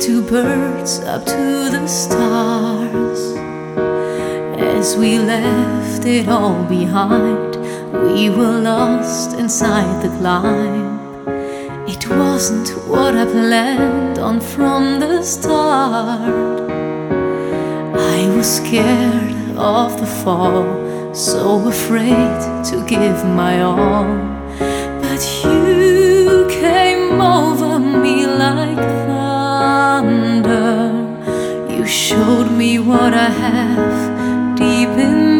two birds up to the stars. As we left it all behind, we were lost inside the climb. It wasn't what I planned on from the start. I was scared of the fall, so afraid to give my all. But you came over me like thunder. You showed me what I have deep in